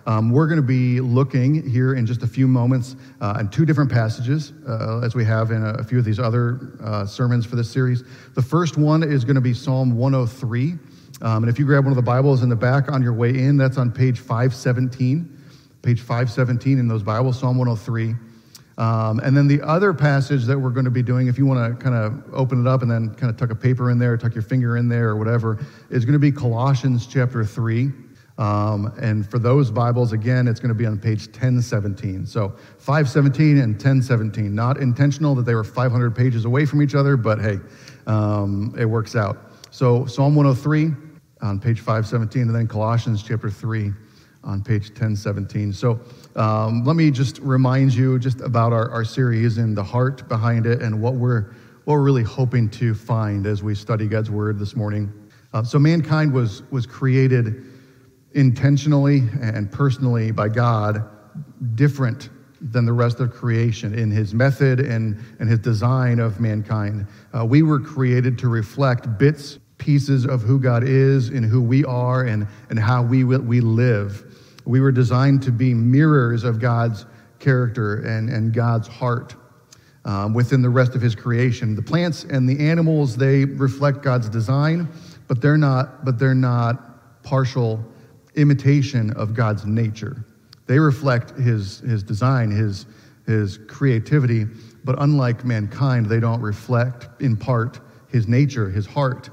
We're going to be looking here in just a few moments in two different passages, as we have in a few of these other sermons for this series. The first one is going to be Psalm 103. And if you grab one of the Bibles in the back on your way in, that's on page 517. Page 517 in those Bibles, Psalm 103. And then the other passage that we're going to be doing, if you want to kind of open it up and then kind of tuck a paper in there, tuck your finger in there or whatever, is going to be Colossians chapter 3. And for those Bibles, again, it's going to be on page 1017. So 517 and 1017. Not intentional that they were 500 pages away from each other, but hey, it works out. So Psalm 103 on page 517, and then Colossians chapter 3 on page 1017. So let me just remind you just about our series and the heart behind it and what we're really hoping to find as we study God's Word this morning. So mankind was created intentionally and personally by God, different than the rest of creation in his method and his design of mankind. We were created to reflect pieces of who God is and who we are and how we live. We were designed to be mirrors of God's character and God's heart within the rest of his creation. The plants and the animals, they reflect God's design, but they're not partial imitation of God's nature. They reflect his design, his creativity, but unlike mankind, they don't reflect in part his nature, his heart.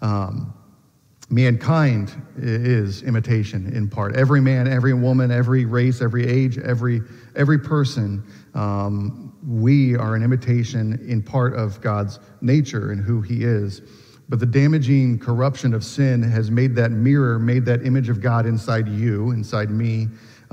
Mankind is imitation in part. Every man, every woman, every race, every age, every person, we are an imitation in part of God's nature and who he is. But the damaging corruption of sin has made that image of God inside you, inside me,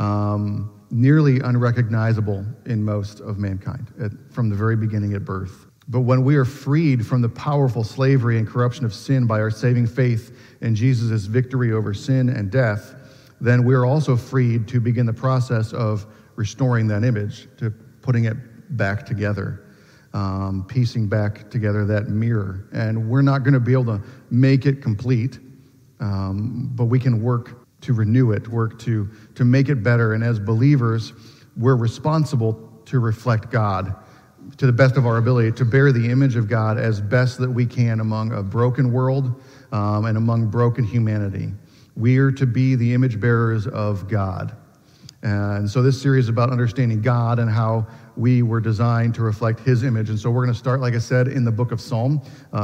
nearly unrecognizable in most of mankind from the very beginning at birth. But when we are freed from the powerful slavery and corruption of sin by our saving faith in Jesus' victory over sin and death, then we are also freed to begin the process of restoring that image, to putting it back together, piecing back together that mirror. And we're not going to be able to make it complete, but we can work to renew it, work to make it better. And as believers, we're responsible to reflect God to the best of our ability, to bear the image of God as best that we can among a broken world and among broken humanity. We are to be the image bearers of God. And so this series is about understanding God and how we were designed to reflect his image. And so we're going to start, like I said, in the book of Psalm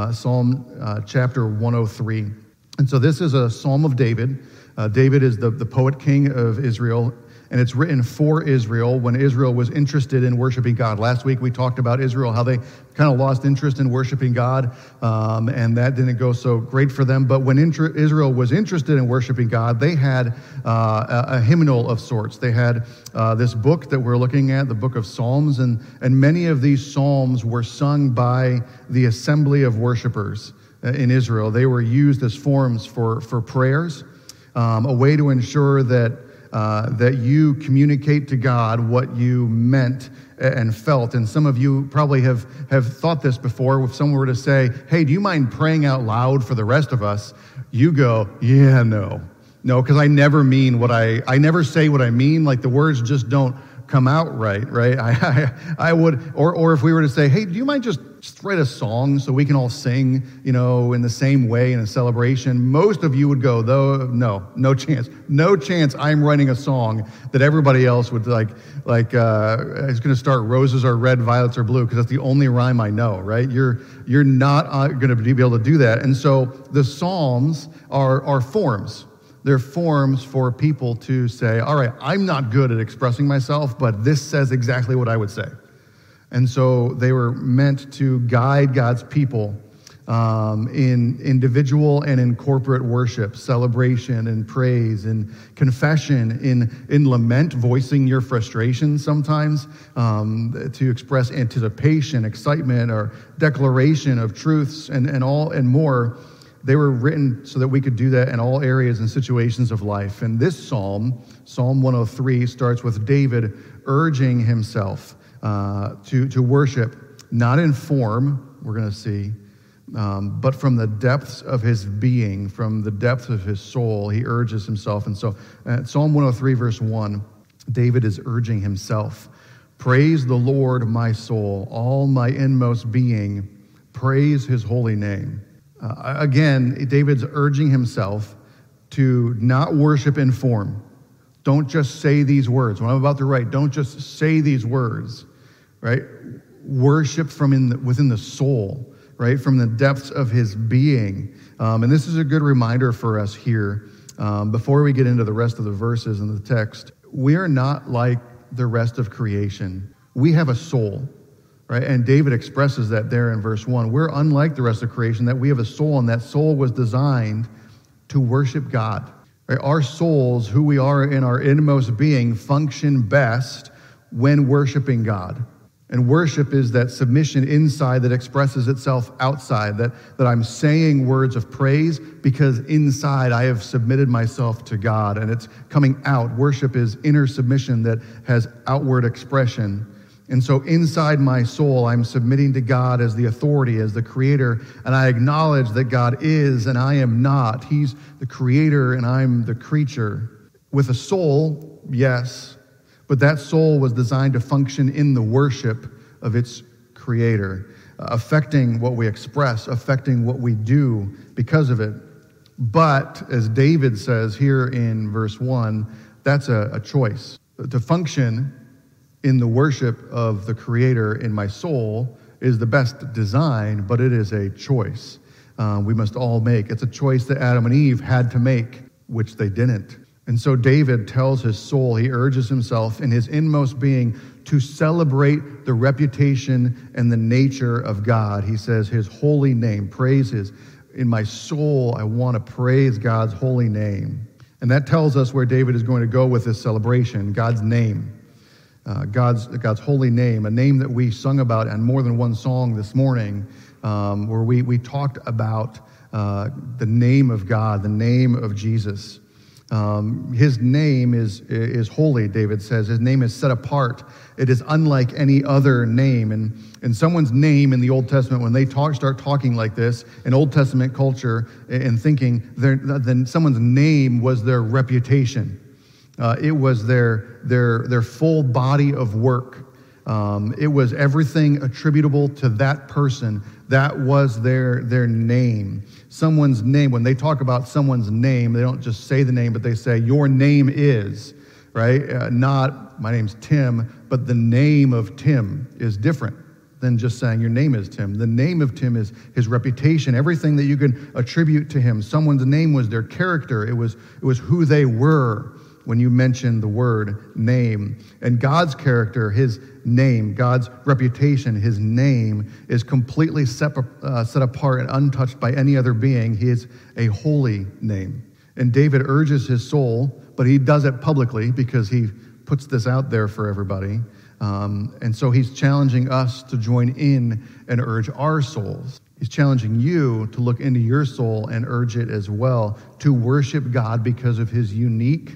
chapter 103. And so this is a Psalm of David. David is the poet king of Israel, and it's written for Israel when Israel was interested in worshiping God. Last week we talked about Israel, how they kind of lost interest in worshiping God, and that didn't go so great for them. But when Israel was interested in worshiping God, they had a hymnal of sorts. They had this book that we're looking at, the book of Psalms, and many of these psalms were sung by the assembly of worshipers in Israel. They were used as forms for prayers, a way to ensure that you communicate to God what you meant and felt. And some of you probably have thought this before. If someone were to say, hey, do you mind praying out loud for the rest of us? You go, yeah, no, because I never mean I never say what I mean. Like the words just don't come out right? I would, or if we were to say, hey, do you mind just write a song so we can all sing, in the same way in a celebration? Most of you would go, though, no chance I'm writing a song that everybody else would like it's going to start roses are red, violets are blue, because that's the only rhyme I know, right? You're not going to be able to do that. And so the Psalms are forms. They're forms for people to say, all right, I'm not good at expressing myself, but this says exactly what I would say. And so they were meant to guide God's people in individual and in corporate worship, celebration and praise and confession, in lament, voicing your frustration sometimes, to express anticipation, excitement, or declaration of truths and more. They were written so that we could do that in all areas and situations of life. And this Psalm 103, starts with David urging himself to worship, not in form, we're going to see, but from the depths of his being, from the depths of his soul, he urges himself. And so Psalm 103, verse 1, David is urging himself. Praise the Lord, my soul, all my inmost being, praise his holy name. Again, David's urging himself to not worship in form. Don't just say these words. What I'm about to write, don't just say these words, right? Worship from within the soul, right? From the depths of his being. And this is a good reminder for us here, before we get into the rest of the verses in the text. We are not like the rest of creation. We have a soul, right? And David expresses that there in verse 1. We're unlike the rest of creation, that we have a soul, and that soul was designed to worship God. Right? Our souls, who we are in our inmost being, function best when worshiping God. And worship is that submission inside that expresses itself outside, that I'm saying words of praise because inside I have submitted myself to God and it's coming out. Worship is inner submission that has outward expression. And so inside my soul, I'm submitting to God as the authority, as the creator, and I acknowledge that God is and I am not. He's the creator and I'm the creature. With a soul, yes, but that soul was designed to function in the worship of its creator, affecting what we express, affecting what we do because of it. But as David says here in verse 1, that's a choice. To function in the worship of the creator in my soul is the best design, but it is a choice we must all make. It's a choice that Adam and Eve had to make, which they didn't. And so David tells his soul, he urges himself in his inmost being to celebrate the reputation and the nature of God. He says his holy name, praise his. In my soul, I want to praise God's holy name. And that tells us where David is going to go with this celebration, God's name. God's holy name, a name that we sung about in more than one song this morning, where we talked about the name of God, the name of Jesus. His name is holy, David says. His name is set apart. It is unlike any other name. And someone's name in the Old Testament, when they start talking like this, in Old Testament culture and thinking, then someone's name was their reputation. It was their full body of work. It was everything attributable to that person. That was their name. Someone's name, when they talk about someone's name, they don't just say the name, but they say, your name is, right? Not, my name's Tim, but the name of Tim is different than just saying your name is Tim. The name of Tim is his reputation, everything that you can attribute to him. Someone's name was their character. It was who they were when you mention the word name. And God's character, his name, God's reputation, his name is completely set apart and untouched by any other being. He is a holy name. And David urges his soul, but he does it publicly because he puts this out there for everybody. And so he's challenging us to join in and urge our souls. He's challenging you to look into your soul and urge it as well, to worship God because of his unique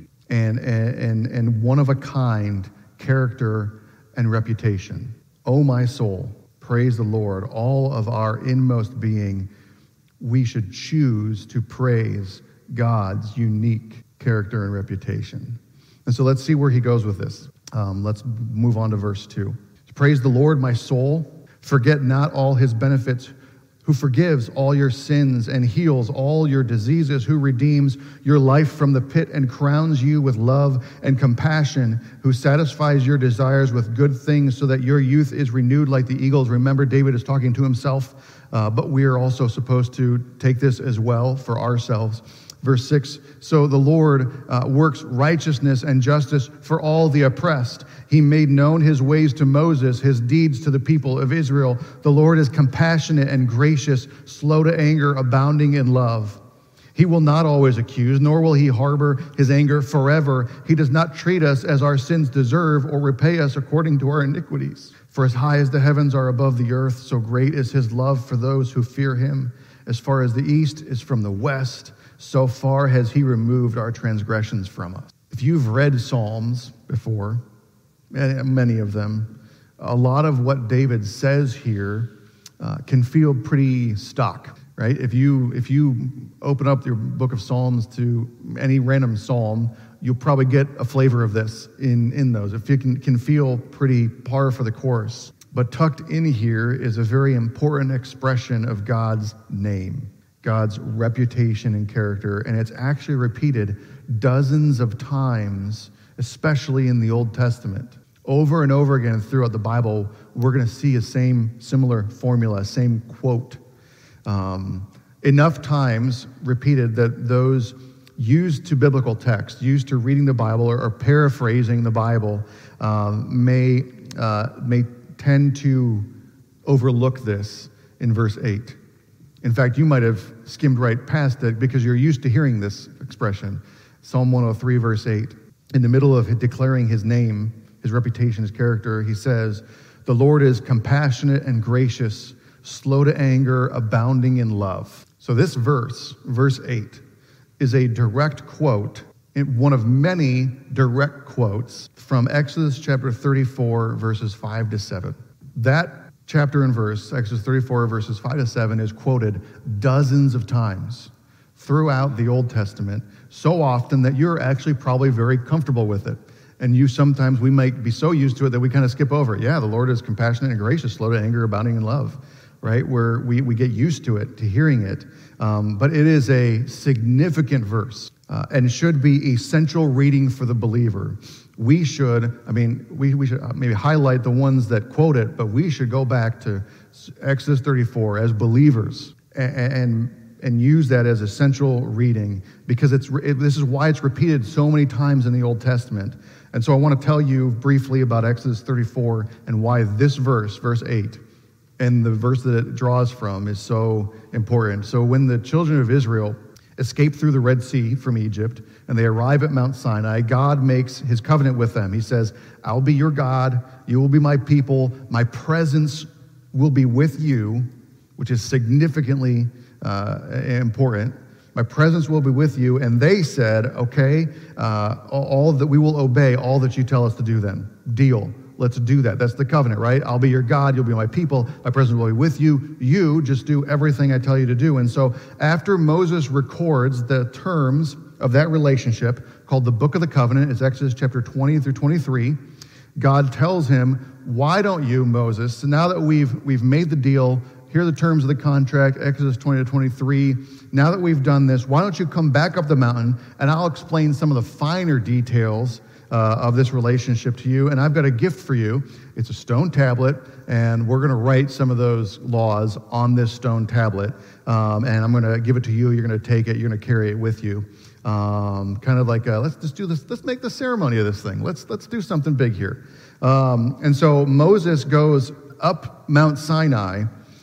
and one-of-a-kind character and reputation. O my soul, praise the Lord. All of our inmost being, we should choose to praise God's unique character and reputation. And so let's see where he goes with this. Let's move on to verse 2. Praise the Lord, my soul. Forget not all his benefits, who forgives all your sins and heals all your diseases, who redeems your life from the pit and crowns you with love and compassion, who satisfies your desires with good things so that your youth is renewed like the eagles. Remember, David is talking to himself, but we are also supposed to take this as well for ourselves. Verse 6, so the Lord works righteousness and justice for all the oppressed. He made known his ways to Moses, his deeds to the people of Israel. The Lord is compassionate and gracious, slow to anger, abounding in love. He will not always accuse, nor will he harbor his anger forever. He does not treat us as our sins deserve or repay us according to our iniquities. For as high as the heavens are above the earth, so great is his love for those who fear him. As far as the east is from the west, so far has he removed our transgressions from us. If you've read Psalms before, many of them, a lot of what David says here can feel pretty stock, right? If you open up your book of Psalms to any random psalm, you'll probably get a flavor of this in those. If you can feel pretty par for the course. But tucked in here is a very important expression of God's name, God's reputation and character, and it's actually repeated dozens of times, especially in the Old Testament. Over and over again throughout the Bible, we're going to see a similar formula, same quote. Enough times repeated that those used to biblical text, used to reading the Bible or paraphrasing the Bible, may tend to overlook this in verse 8. In fact, you might have skimmed right past it because you're used to hearing this expression. Psalm 103, verse 8. In the middle of declaring his name, his reputation, his character, he says, "The Lord is compassionate and gracious, slow to anger, abounding in love." So this verse 8, is a direct quote, one of many direct quotes from Exodus chapter 34, verses 5 to 7. That chapter and verse, Exodus 34, verses 5 to 7, is quoted dozens of times throughout the Old Testament, so often that you're actually probably very comfortable with it. And we might be so used to it that we kind of skip over it. Yeah, the Lord is compassionate and gracious, slow to anger, abounding in love, right? Where we get used to it, to hearing it. But it is a significant verse and should be essential reading for the believer. We should maybe highlight the ones that quote it, but we should go back to Exodus 34 as believers and use that as essential reading because this is why it's repeated so many times in the Old Testament. And so I want to tell you briefly about Exodus 34 and why this verse 8, and the verse that it draws from is so important. So when the children of Israel escape through the Red Sea from Egypt and they arrive at Mount Sinai, God makes his covenant with them. He says, "I'll be your God, you will be my people, my presence will be with you," which is significantly important. My presence will be with you. And they said, okay, all that we will obey all that you tell us to do then. Deal. Let's do that. That's the covenant, right? I'll be your God. You'll be my people. My presence will be with you. You just do everything I tell you to do. And so after Moses records the terms of that relationship called the Book of the Covenant, it's Exodus chapter 20 through 23, God tells him, why don't you, Moses, now that we've made the deal, here are the terms of the contract, Exodus 20 to 23. Now that we've done this, why don't you come back up the mountain and I'll explain some of the finer details of this relationship to you. And I've got a gift for you. It's a stone tablet, and we're going to write some of those laws on this stone tablet. And I'm going to give it to you. You're going to take it. You're going to carry it with you. Kind of like, let's just do this. Let's make the ceremony of this thing. Let's do something big here. And so Moses goes up Mount Sinai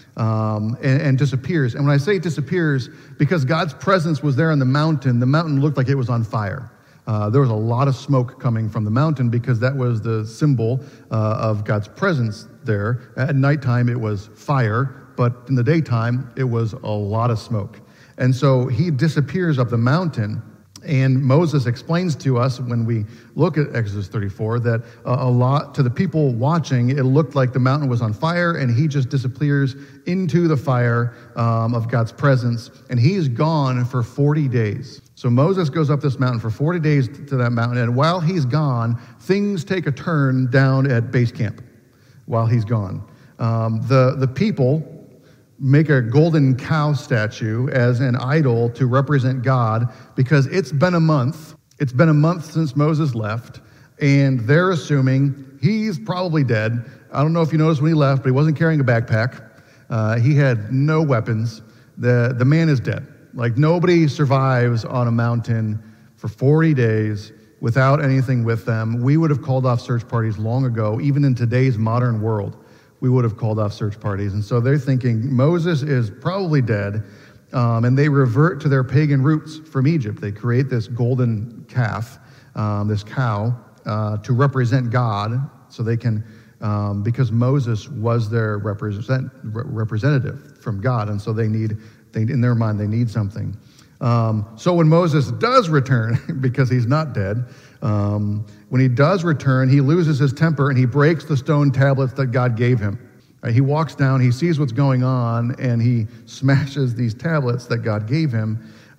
and disappears. And when I say disappears, because God's presence was there on the mountain looked like it was on fire. There was a lot of smoke coming from the mountain because that was the symbol of God's presence there. At nighttime, it was fire, but in the daytime, it was a lot of smoke. And so he disappears up the mountain. And Moses explains to us when we look at Exodus 34 that a lot to the people watching, it looked like the mountain was on fire, and he just disappears into the fire of God's presence, and he's gone for 40 days. So Moses goes up this mountain for 40 days to that mountain, and while he's gone, things take a turn down at base camp while he's gone. The people make a golden cow statue as an idol to represent God because it's been a month. It's been a month since Moses left, and they're assuming he's probably dead. I don't know if you noticed when he left, but he wasn't carrying a backpack. He had no weapons. The man is dead. Like, nobody survives on a mountain for 40 days without anything with them. We would have called off search parties long ago, even in today's modern world. We would have called off search parties. And so they're thinking Moses is probably dead, and they revert to their pagan roots from Egypt. They create this golden calf, this cow, to represent God, so they can, because Moses was their representative from God, and so in their mind, they need something. So when Moses does return, because he's not dead, when he does return, he loses his temper and he breaks the stone tablets that God gave him. He walks down, he sees what's going on, and he smashes these tablets that God gave him.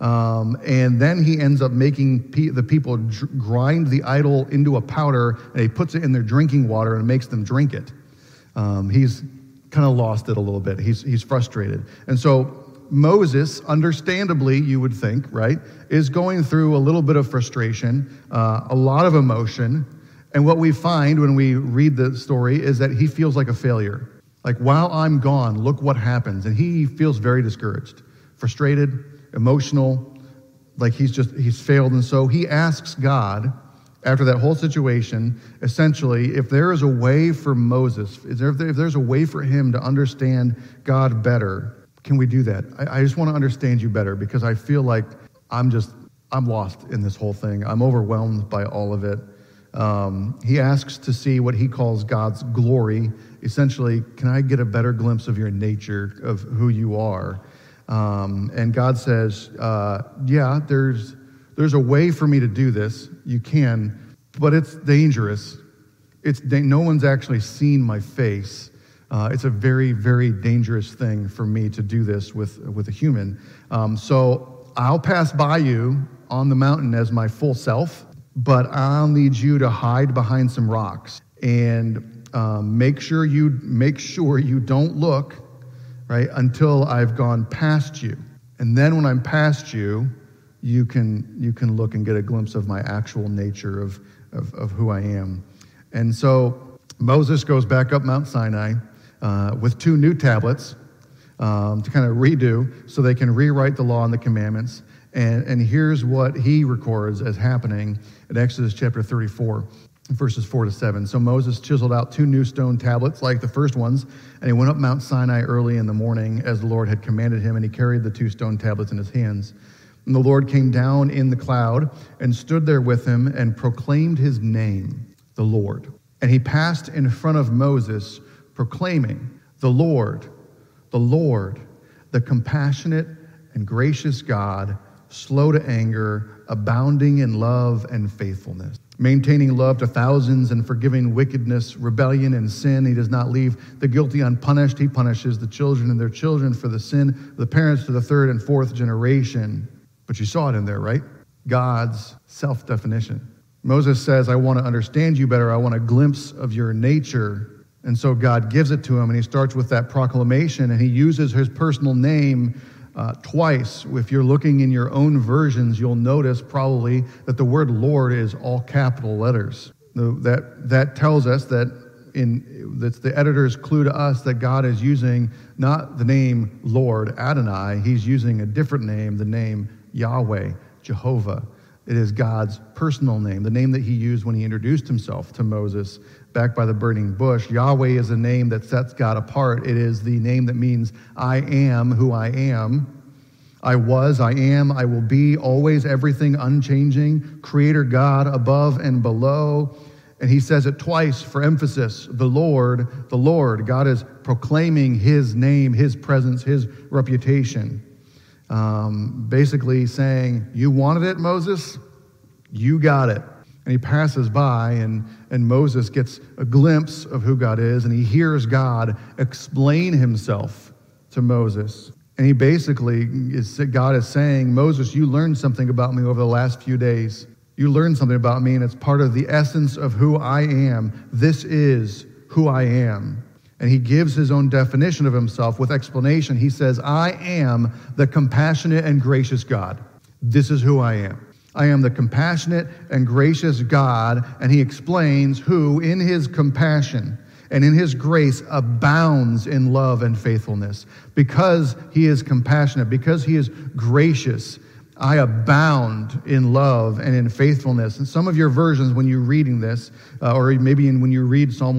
And then he ends up making the people grind the idol into a powder, and he puts it in their drinking water and makes them drink it. He's kind of lost it a little bit. He's frustrated. And so Moses, understandably, you would think, right, is going through a little bit of frustration, a lot of emotion. And what we find when we read the story is that he feels like a failure. Like, while I'm gone, look what happens. And he feels very discouraged, frustrated, emotional, like he's failed. And so he asks God, after that whole situation, essentially, if there is a way for Moses, if there's a way for him to understand God better, can we do that? I just want to understand you better, because I feel like I'm lost in this whole thing. I'm overwhelmed by all of it. He asks to see what he calls God's glory. Essentially, can I get a better glimpse of your nature, of who you are? And God says, yeah, there's a way for me to do this. You can, but it's dangerous. No one's actually seen my face. It's a very, very dangerous thing for me to do this with a human. So I'll pass by you on the mountain as my full self, but I'll need you to hide behind some rocks and make sure you don't look, right, until I've gone past you. And then when I'm past you, you can look and get a glimpse of my actual nature of who I am. And so Moses goes back up Mount Sinai with 2 new tablets to kind of redo, so they can rewrite the law and the commandments. And here's what he records as happening in Exodus chapter 34, verses 4-7. So Moses chiseled out 2 new stone tablets like the first ones, and he went up Mount Sinai early in the morning as the Lord had commanded him, and he carried the 2 stone tablets in his hands. And the Lord came down in the cloud and stood there with him and proclaimed his name, the Lord. And he passed in front of Moses, proclaiming, the Lord, the compassionate and gracious God, slow to anger, abounding in love and faithfulness, maintaining love to thousands and forgiving wickedness, rebellion, and sin. He does not leave the guilty unpunished. He punishes the children and their children for the sin of the parents to the 3rd and 4th generation. But you saw it in there, right? God's self-definition. Moses says, I want to understand you better. I want a glimpse of your nature. And so God gives it to him, and he starts with that proclamation, and he uses his personal name twice. If you're looking in your own versions, you'll notice probably that the word Lord is all capital letters. That tells us that's the editor's clue to us that God is using not the name Lord Adonai. He's using a different name, the name Yahweh, Jehovah. It is God's personal name, the name that he used when he introduced himself to Moses back by the burning bush. Yahweh is a name that sets God apart. It is the name that means I am who I am. I was, I am, I will be, always, everything, unchanging, creator God above and below. And he says it twice for emphasis, the Lord, the Lord. God is proclaiming his name, his presence, his reputation. Basically saying, you wanted it, Moses? You got it. And he passes by, and Moses gets a glimpse of who God is, and he hears God explain himself to Moses. And he basically, God is saying, Moses, you learned something about me over the last few days. You learned something about me, and it's part of the essence of who I am. This is who I am. And he gives his own definition of himself with explanation. He says, I am the compassionate and gracious God. This is who I am. I am the compassionate and gracious God. And he explains who, in his compassion and in his grace, abounds in love and faithfulness. Because he is compassionate, because he is gracious, I abound in love and in faithfulness. And some of your versions, when you're reading this, or maybe when you read Psalm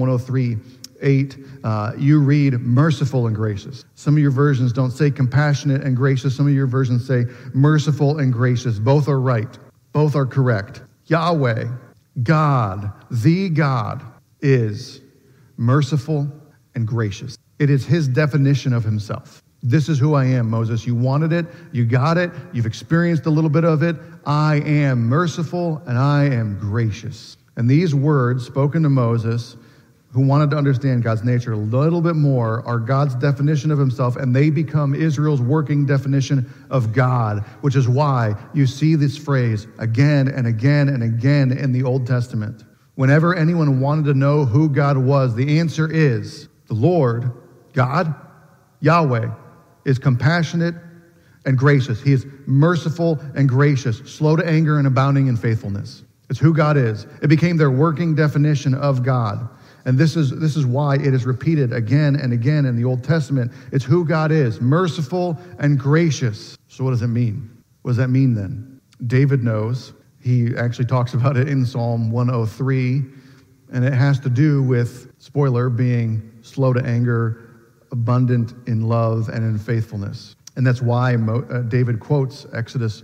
103:8, you read merciful and gracious. Some of your versions don't say compassionate and gracious. Some of your versions say merciful and gracious. Both are right. Both are correct. Yahweh, God, the God, is merciful and gracious. It is his definition of himself. This is who I am, Moses. You wanted it. You got it. You've experienced a little bit of it. I am merciful and I am gracious. And these words spoken to Moses, who wanted to understand God's nature a little bit more are God's definition of himself, and they become Israel's working definition of God, which is why you see this phrase again and again and again in the Old Testament. Whenever anyone wanted to know who God was, the answer is the Lord, God, Yahweh, is compassionate and gracious. He is merciful and gracious, slow to anger and abounding in faithfulness. It's who God is. It became their working definition of God. And this is why it is repeated again and again in the Old Testament. It's who God is, merciful and gracious. So what does it mean? What does that mean then? David knows. He actually talks about it in Psalm 103, and it has to do with, spoiler, being slow to anger, abundant in love and in faithfulness. And that's why David quotes Exodus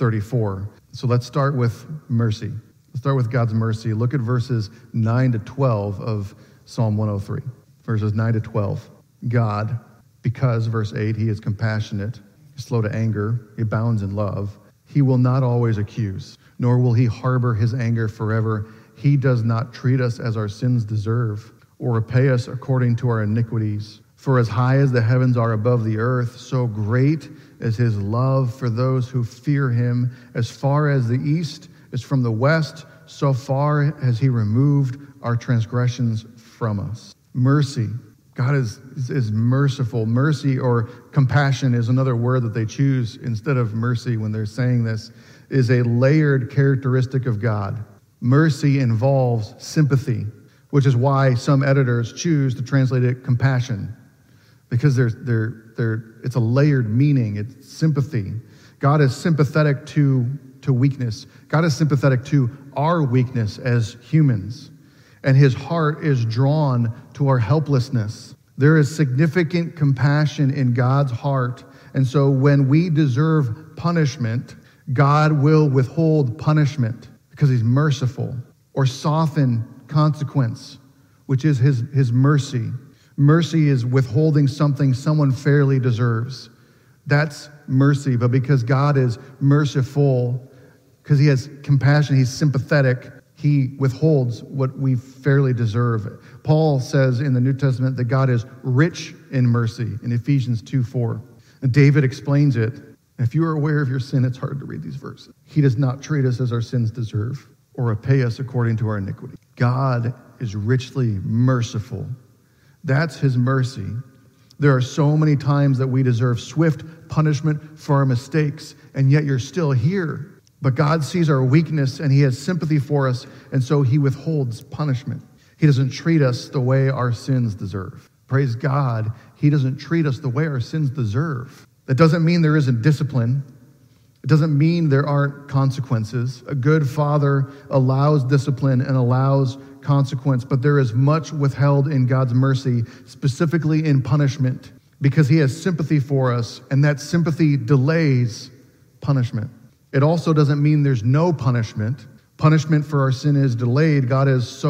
34. So let's start with mercy. Let's start with God's mercy. Look at verses 9 to 12 of Psalm 103. Verses 9 to 12. God, because, verse 8, he is compassionate, slow to anger, he abounds in love. He will not always accuse, nor will he harbor his anger forever. He does not treat us as our sins deserve, or repay us according to our iniquities. For as high as the heavens are above the earth, so great is his love for those who fear him. As far as the east is from the west, so far has he removed our transgressions from us. Mercy. God is merciful. Mercy or compassion is another word that they choose instead of mercy when they're saying this, is a layered characteristic of God. Mercy involves sympathy, which is why some editors choose to translate it compassion, because it's a layered meaning. It's sympathy. God is sympathetic to weakness. God is sympathetic to our weakness as humans, and his heart is drawn to our helplessness. There is significant compassion in God's heart, and so when we deserve punishment, God will withhold punishment because he's merciful, or soften consequence, which is his mercy. Mercy is withholding something someone fairly deserves. That's mercy. But because God is merciful, because he has compassion, he's sympathetic, he withholds what we fairly deserve. Paul says in the New Testament that God is rich in mercy in Ephesians 2:4. And David explains it. If you are aware of your sin, it's hard to read these verses. He does not treat us as our sins deserve or repay us according to our iniquity. God is richly merciful. That's his mercy. There are so many times that we deserve swift punishment for our mistakes, and yet you're still here. But God sees our weakness, and he has sympathy for us, and so he withholds punishment. He doesn't treat us the way our sins deserve. Praise God, he doesn't treat us the way our sins deserve. That doesn't mean there isn't discipline. It doesn't mean there aren't consequences. A good father allows discipline and allows consequence, but there is much withheld in God's mercy, specifically in punishment, because he has sympathy for us, and that sympathy delays punishment. It also doesn't mean there's no punishment. Punishment for our sin is delayed. God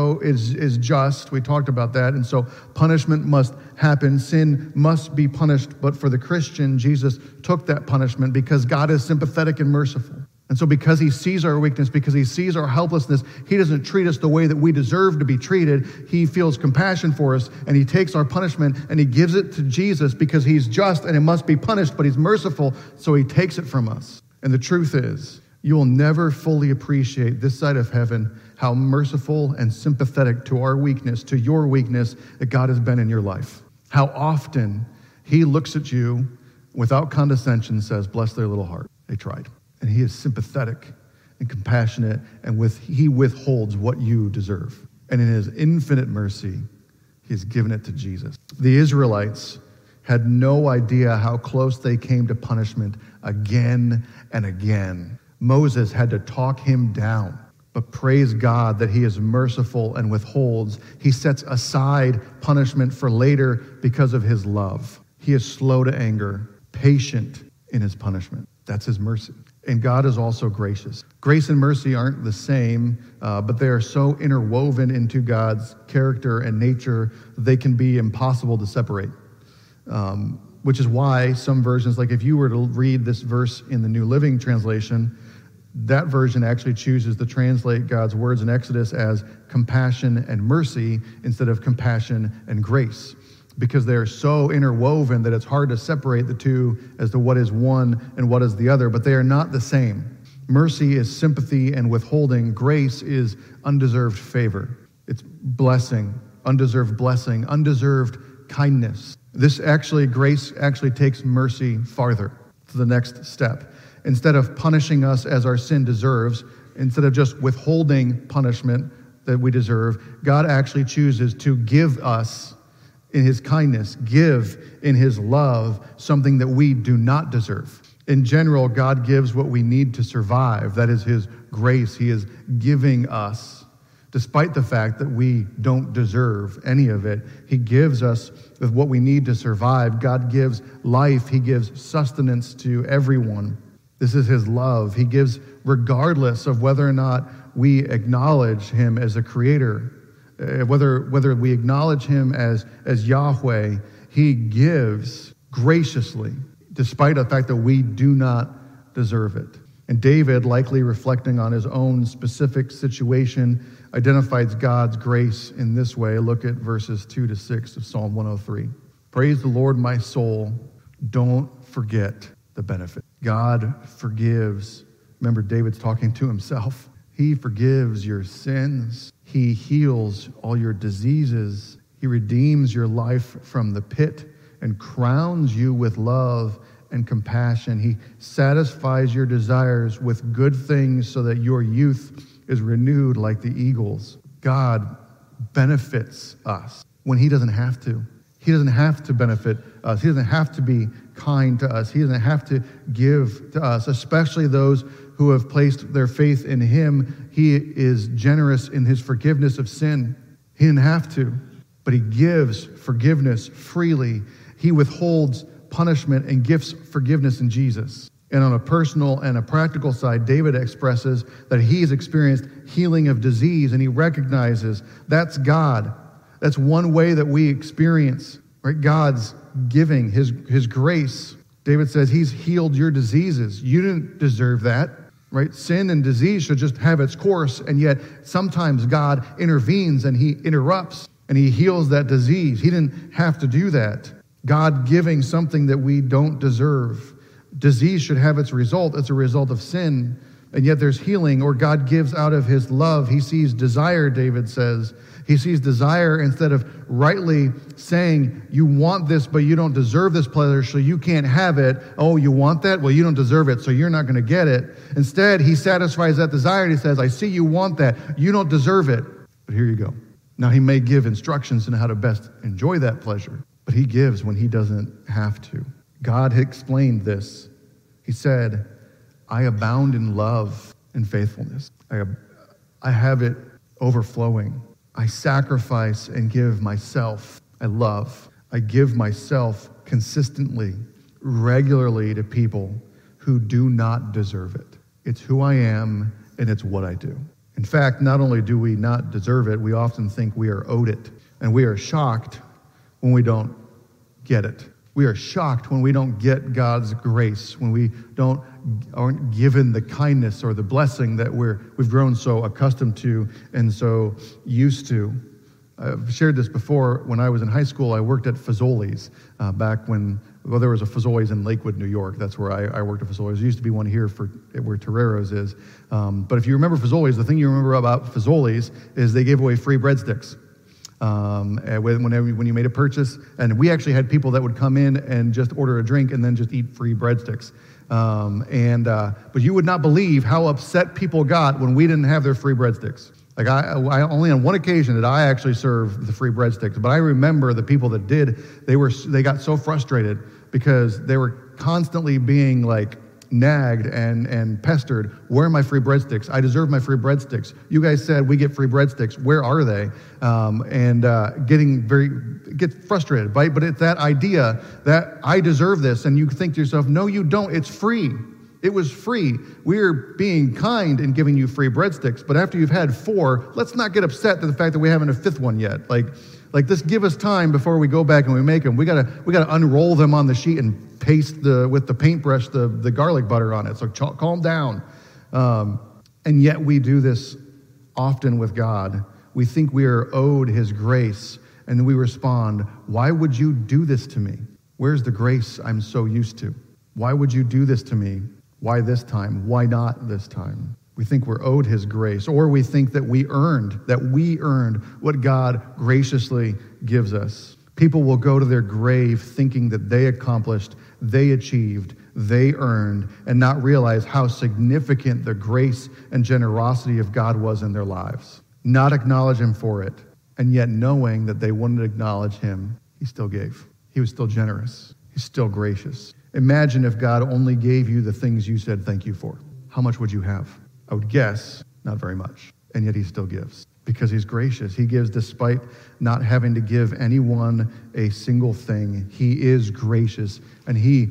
is just. We talked about that. And so punishment must happen. Sin must be punished. But for the Christian, Jesus took that punishment because God is sympathetic and merciful. And so because he sees our weakness, because he sees our helplessness, he doesn't treat us the way that we deserve to be treated. He feels compassion for us, and he takes our punishment and he gives it to Jesus because he's just and it must be punished, but he's merciful, so he takes it from us. And the truth is, you will never fully appreciate this side of heaven how merciful and sympathetic to our weakness, to your weakness, that God has been in your life. How often he looks at you without condescension and says, bless their little heart. They tried. And he is sympathetic and compassionate, and he withholds what you deserve. And in his infinite mercy, he has given it to Jesus. The Israelites had no idea how close they came to punishment again and again. Moses had to talk him down. But praise God that he is merciful and withholds. He sets aside punishment for later because of his love. He is slow to anger, patient in his punishment. That's his mercy. And God is also gracious. Grace and mercy aren't the same, but they are so interwoven into God's character and nature that they can be impossible to separate. Which is why some versions, like if you were to read this verse in the New Living Translation, That version actually chooses to translate God's words in Exodus as compassion and mercy instead of compassion and grace, because they're so interwoven that it's hard to separate the two as to what is one and what is the other, but they are not the same. Mercy is sympathy and withholding. Grace is undeserved favor. It's blessing, undeserved kindness. Grace actually takes mercy farther to the next step. Instead of punishing us as our sin deserves, instead of just withholding punishment that we deserve, God actually chooses to give us in his kindness, give in his love something that we do not deserve. In general, God gives what we need to survive. That is his grace. He is giving us, despite the fact that we don't deserve any of it. He gives us with what we need to survive. God gives life. He gives sustenance to everyone. This is his love. He gives regardless of whether or not we acknowledge him as a creator, whether we acknowledge him as Yahweh. He gives graciously, despite the fact that we do not deserve it. And David, likely reflecting on his own specific situation, identifies God's grace in this way. Look at verses 2-6 of Psalm 103. Praise the Lord, my soul. Don't forget the benefit. God forgives. Remember, David's talking to himself. He forgives your sins. He heals all your diseases. He redeems your life from the pit and crowns you with love and compassion. He satisfies your desires with good things so that your youth is renewed like the eagles. God benefits us when he doesn't have to. He doesn't have to benefit us. He doesn't have to be kind to us. He doesn't have to give to us, especially those who have placed their faith in him. He is generous in his forgiveness of sin. He didn't have to, but he gives forgiveness freely. He withholds punishment and gives forgiveness in Jesus. And on a personal and a practical side, David expresses that he's experienced healing of disease, and he recognizes that's God. That's one way that we experience, right? God's giving, his grace. David says he's healed your diseases. You didn't deserve that, right? Sin and disease should just have its course, and yet sometimes God intervenes and he interrupts and he heals that disease. He didn't have to do that. God giving something that we don't deserve. Disease should have its result. It's a result of sin, and yet there's healing, or God gives out of his love. He sees desire, David says. He sees desire instead of rightly saying, you want this, but you don't deserve this pleasure, so you can't have it. Oh, you want that? Well, you don't deserve it, so you're not going to get it. Instead, he satisfies that desire, and he says, I see you want that. You don't deserve it, but here you go. Now, he may give instructions on how to best enjoy that pleasure, but he gives when he doesn't have to. God had explained this. He said, I abound in love and faithfulness. I have it overflowing. I sacrifice and give myself. I love. I give myself consistently, regularly to people who do not deserve it. It's who I am, and it's what I do. In fact, not only do we not deserve it, we often think we are owed it. And we are shocked when we don't get it. We are shocked when we don't get God's grace, when we aren't given the kindness or the blessing that we've grown so accustomed to and so used to. I've shared this before. When I was in high school, I worked at Fazoli's back when there was a Fazoli's in Lakewood, New York. That's where I worked at Fazoli's. There used to be one here where Torero's is. But if you remember Fazoli's, the thing you remember about Fazoli's is they gave away free breadsticks. When you made a purchase, and we actually had people that would come in and just order a drink and then just eat free breadsticks. But you would not believe how upset people got when we didn't have their free breadsticks. Like I only on one occasion did I actually serve the free breadsticks, but I remember the people that did. They got so frustrated because they were constantly being like nagged and pestered. Where are my free breadsticks? I deserve my free breadsticks. You guys said we get free breadsticks. Where are they? Get frustrated, right? But it's that idea that I deserve this, and you think to yourself, no, you don't. It's free. It was free. We're being kind and giving you free breadsticks, but after you've had 4, let's not get upset at the fact that we haven't a 5th one yet. Like this, give us time before we go back and we make them. We gotta unroll them on the sheet and paste with the paintbrush the garlic butter on it. So calm down. And yet we do this often with God. We think we are owed his grace, and we respond, why would you do this to me? Where's the grace I'm so used to? Why would you do this to me? Why this time? Why not this time? We think we're owed his grace, or we think that we earned what God graciously gives us. People will go to their grave thinking that they accomplished, they achieved, they earned, and not realize how significant the grace and generosity of God was in their lives. Not acknowledge him for it, and yet knowing that they wouldn't acknowledge him, he still gave. He was still generous. He's still gracious. Imagine if God only gave you the things you said thank you for. How much would you have? I would guess not very much, and yet he still gives. Because he's gracious. He gives despite not having to give anyone a single thing. He is gracious, and he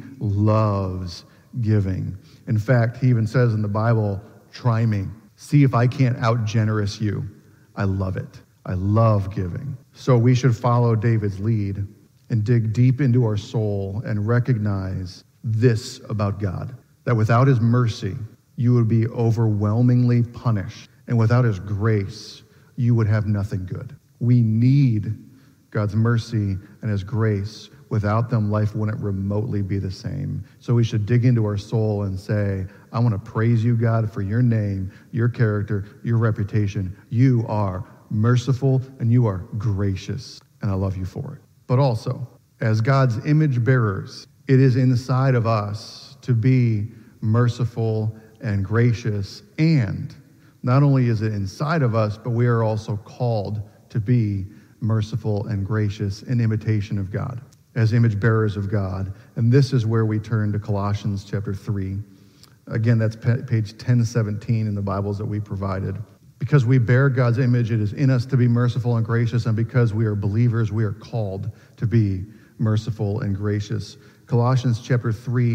loves giving. In fact, he even says in the Bible, try me. See if I can't out-generous you. I love it. I love giving. So we should follow David's lead and dig deep into our soul and recognize this about God, that without his mercy, you would be overwhelmingly punished, and without his grace, you would have nothing good. We need God's mercy and his grace. Without them, life wouldn't remotely be the same. So we should dig into our soul and say, I want to praise you, God, for your name, your character, your reputation. You are merciful and you are gracious, and I love you for it. But also, as God's image bearers, it is inside of us to be merciful and gracious, and not only is it inside of us, but we are also called to be merciful and gracious in imitation of God, as image bearers of God. And this is where we turn to Colossians chapter 3. Again, that's page 1017 in the Bibles that we provided. Because we bear God's image, it is in us to be merciful and gracious, and because we are believers, we are called to be merciful and gracious. Colossians chapter 3,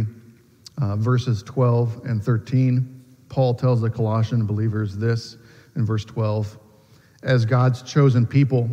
verses 12 and 13. Paul tells the Colossian believers this in verse 12. As God's chosen people,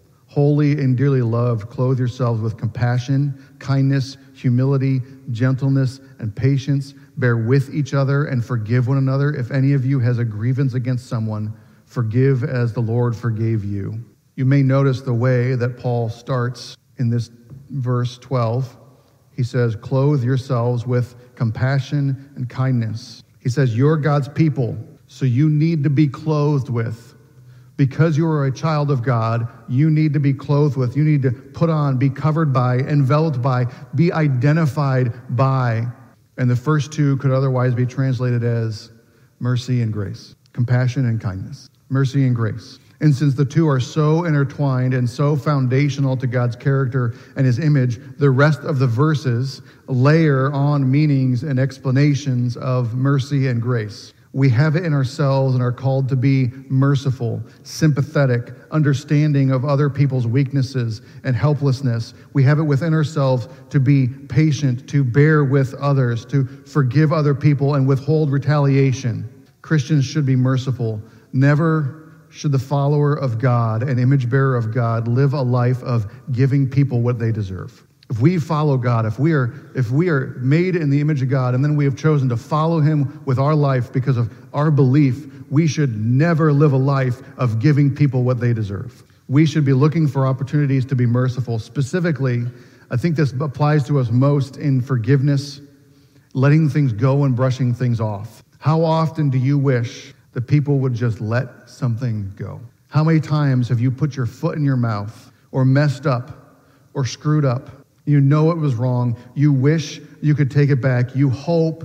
holy and dearly loved, clothe yourselves with compassion, kindness, humility, gentleness, and patience. Bear with each other and forgive one another. If any of you has a grievance against someone, forgive as the Lord forgave you. You may notice the way that Paul starts in this verse 12. He says, clothe yourselves with compassion and kindness. He says, you're God's people, so you need to be clothed with. Because you are a child of God, you need to be clothed with. You need to put on, be covered by, enveloped by, be identified by. And the first two could otherwise be translated as mercy and grace, compassion and kindness, mercy and grace. And since the two are so intertwined and so foundational to God's character and his image, the rest of the verses layer on meanings and explanations of mercy and grace. We have it in ourselves and are called to be merciful, sympathetic, understanding of other people's weaknesses and helplessness. We have it within ourselves to be patient, to bear with others, to forgive other people and withhold retaliation. Christians should be merciful. Never should the follower of God, an image bearer of God, live a life of giving people what they deserve. If we follow God, if we are made in the image of God, and then we have chosen to follow him with our life because of our belief, we should never live a life of giving people what they deserve. We should be looking for opportunities to be merciful. Specifically, I think this applies to us most in forgiveness, letting things go and brushing things off. How often do you wish that people would just let something go? How many times have you put your foot in your mouth or messed up or screwed up? You know it was wrong. You wish you could take it back. You hope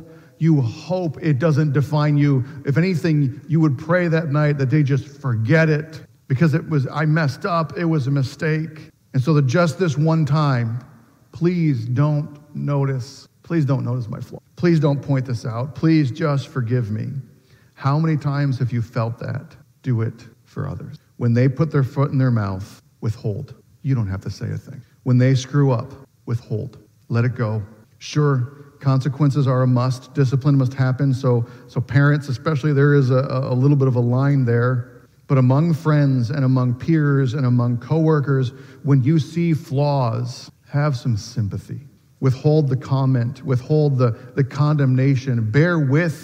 it doesn't define you. If anything, you would pray that night that they just forget it because I messed up. It was a mistake. And so that just this one time, please don't notice my flaw. Please don't point this out. Please just forgive me. How many times have you felt that? Do it for others. When they put their foot in their mouth, withhold. You don't have to say a thing. When they screw up, withhold. Let it go. Sure, consequences are a must. Discipline must happen. So parents, especially, there is a little bit of a line there. But among friends and among peers and among coworkers, when you see flaws, have some sympathy. Withhold the comment. Withhold the condemnation. Bear with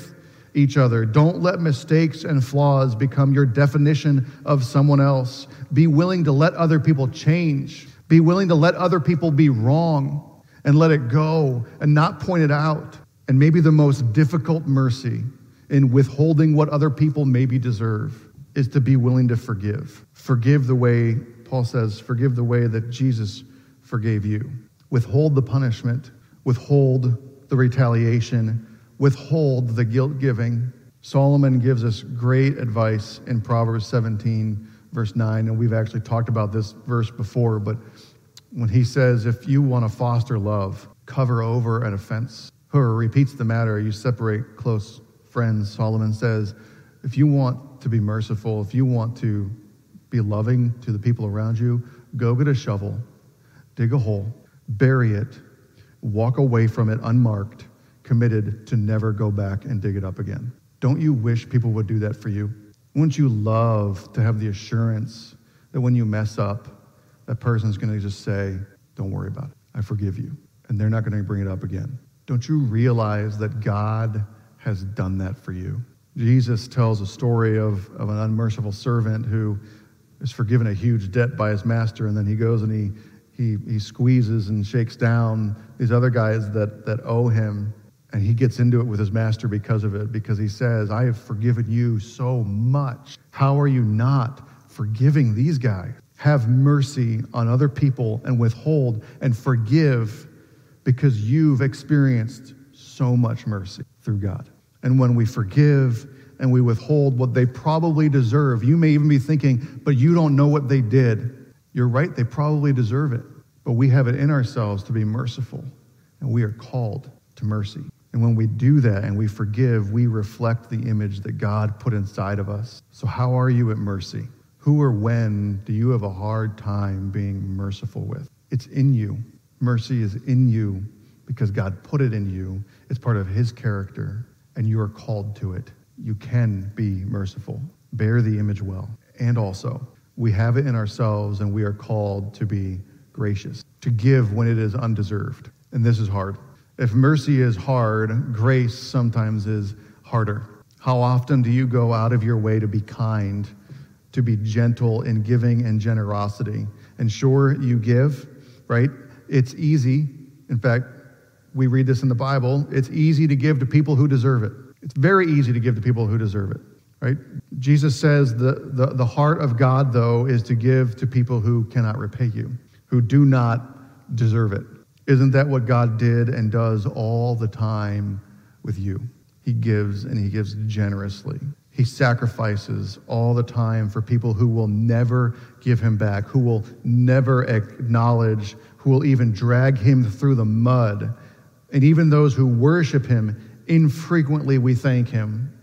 each other. Don't let mistakes and flaws become your definition of someone else. Be willing to let other people change. Be willing to let other people be wrong and let it go and not point it out. And maybe the most difficult mercy in withholding what other people maybe deserve is to be willing to forgive. Forgive the way, Paul says, forgive the way that Jesus forgave you. Withhold the punishment. Withhold the retaliation. Withhold the guilt giving. Solomon gives us great advice in Proverbs 17, verse 9, and we've actually talked about this verse before, but when he says, if you want to foster love, cover over an offense. Whoever repeats the matter, you separate close friends. Solomon says, if you want to be merciful, if you want to be loving to the people around you, go get a shovel, dig a hole, bury it, walk away from it unmarked, committed to never go back and dig it up again. Don't you wish people would do that for you? Wouldn't you love to have the assurance that when you mess up, that person's going to just say, don't worry about it, I forgive you, and they're not going to bring it up again? Don't you realize that God has done that for you? Jesus tells a story of an unmerciful servant who is forgiven a huge debt by his master, and then he goes and he squeezes and shakes down these other guys that owe him, and he gets into it with his master because of it, because he says, I have forgiven you so much. How are you not forgiving these guys? Have mercy on other people and withhold and forgive, because you've experienced so much mercy through God. And when we forgive and we withhold what they probably deserve, you may even be thinking, but you don't know what they did. You're right, they probably deserve it. But we have it in ourselves to be merciful, and we are called to mercy. And when we do that and we forgive, we reflect the image that God put inside of us. So how are you at mercy? Who or when do you have a hard time being merciful with? It's in you. Mercy is in you because God put it in you. It's part of his character, and you are called to it. You can be merciful. Bear the image well. And also, we have it in ourselves, and we are called to be gracious, to give when it is undeserved. And this is hard. If mercy is hard, grace sometimes is harder. How often do you go out of your way to be kind, to be gentle in giving and generosity? And sure, you give, right? It's easy. In fact, we read this in the Bible. It's easy to give to people who deserve it. It's very easy to give to people who deserve it, right? Jesus says the heart of God, though, is to give to people who cannot repay you, who do not deserve it. Isn't that what God did and does all the time with you? He gives, and he gives generously. He sacrifices all the time for people who will never give him back, who will never acknowledge, who will even drag him through the mud. And even those who worship him, infrequently we thank him.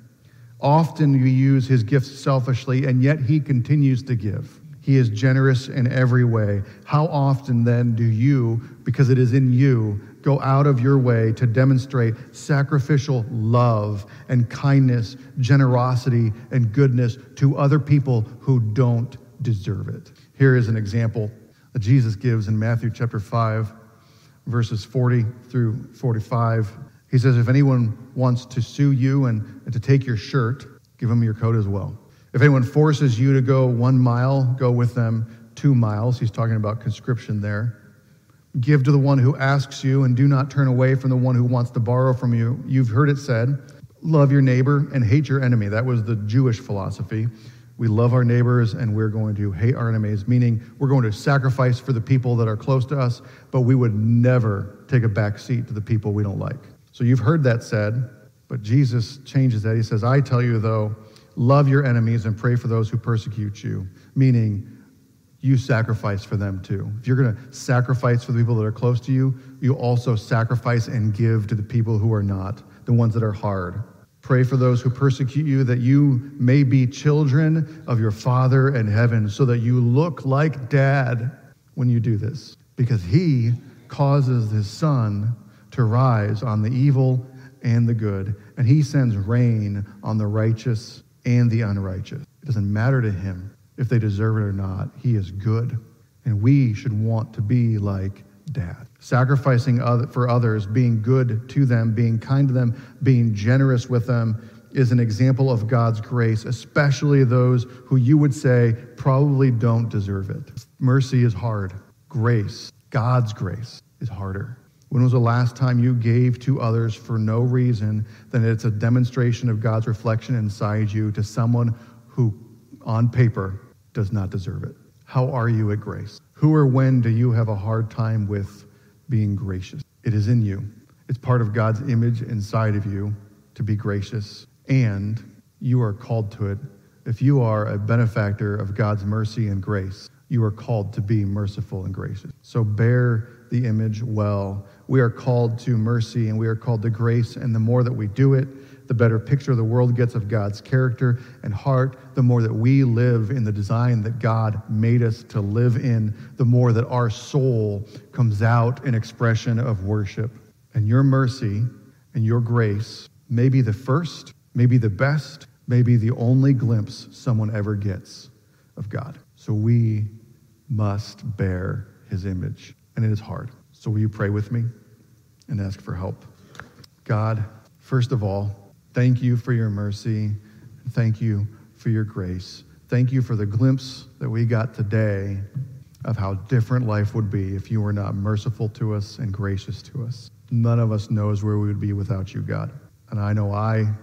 Often we use his gifts selfishly, and yet he continues to give. He is generous in every way. How often then do you, because it is in you, go out of your way to demonstrate sacrificial love and kindness, generosity, and goodness to other people who don't deserve it? Here is an example that Jesus gives in Matthew chapter 5, verses 40 through 45. He says, if anyone wants to sue you and to take your shirt, give him your coat as well. If anyone forces you to go 1 mile, go with them 2 miles. He's talking about conscription there. Give to the one who asks you, and do not turn away from the one who wants to borrow from you. You've heard it said, love your neighbor and hate your enemy. That was the Jewish philosophy. We love our neighbors and we're going to hate our enemies, meaning we're going to sacrifice for the people that are close to us, but we would never take a back seat to the people we don't like. So you've heard that said, but Jesus changes that. He says, I tell you though, love your enemies and pray for those who persecute you, meaning you sacrifice for them too. If you're going to sacrifice for the people that are close to you, you also sacrifice and give to the people who are not, the ones that are hard. Pray for those who persecute you, that you may be children of your Father in heaven, so that you look like Dad when you do this, because he causes his sun to rise on the evil and the good, and he sends rain on the righteous and the unrighteous. It doesn't matter to him if they deserve it or not. He is good, and we should want to be like Dad. Sacrificing for others, being good to them, being kind to them, being generous with them is an example of God's grace, especially those who you would say probably don't deserve it. Mercy is hard. Grace, God's grace, is harder. When was the last time you gave to others for no reason than it's a demonstration of God's reflection inside you to someone who, on paper, does not deserve it? How are you at grace? Who or when do you have a hard time with being gracious? It is in you. It's part of God's image inside of you to be gracious, and you are called to it. If you are a benefactor of God's mercy and grace, you are called to be merciful and gracious. So bear the image well. We are called to mercy and we are called to grace, and the more that we do it, the better picture the world gets of God's character and heart. The more that we live in the design that God made us to live in, the more that our soul comes out in expression of worship. And your mercy and your grace may be the first, maybe the best, maybe the only glimpse someone ever gets of God. So we must bear his image, and it is hard. So will you pray with me and ask for help? God, first of all, thank you for your mercy. Thank you for your grace. Thank you for the glimpse that we got today of how different life would be if you were not merciful to us and gracious to us. None of us knows where we would be without you, God. And I know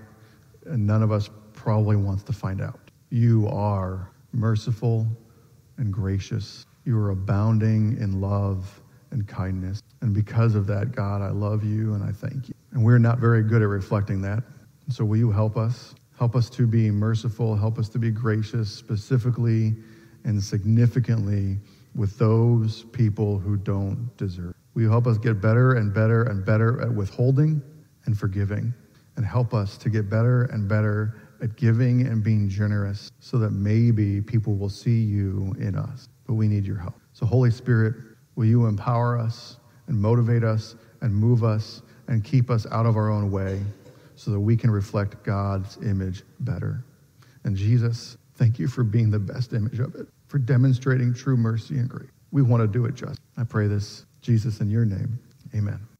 and none of us probably wants to find out. You are merciful and gracious. You are abounding in love and kindness. And because of that, God, I love you and I thank you. And we're not very good at reflecting that. So will you help us? Help us to be merciful. Help us to be gracious, specifically and significantly with those people who don't deserve. Will you help us get better and better and better at withholding and forgiving? And help us to get better and better at giving and being generous so that maybe people will see you in us. But we need your help. So Holy Spirit, will you empower us and motivate us and move us and keep us out of our own way so that we can reflect God's image better. And Jesus, thank you for being the best image of it, for demonstrating true mercy and grace. We want to do it just. I pray this, Jesus, in your name. Amen.